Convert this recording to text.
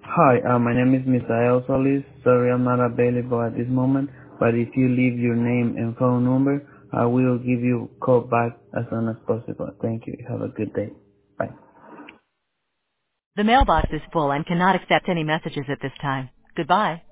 Hi, my name is Misael Solis. Sorry I'm not available at this moment, but if you leave your name and phone number, I will give you a call back as soon as possible. Thank you. Have a good day. Bye. The mailbox is full and cannot accept any messages at this time. Goodbye.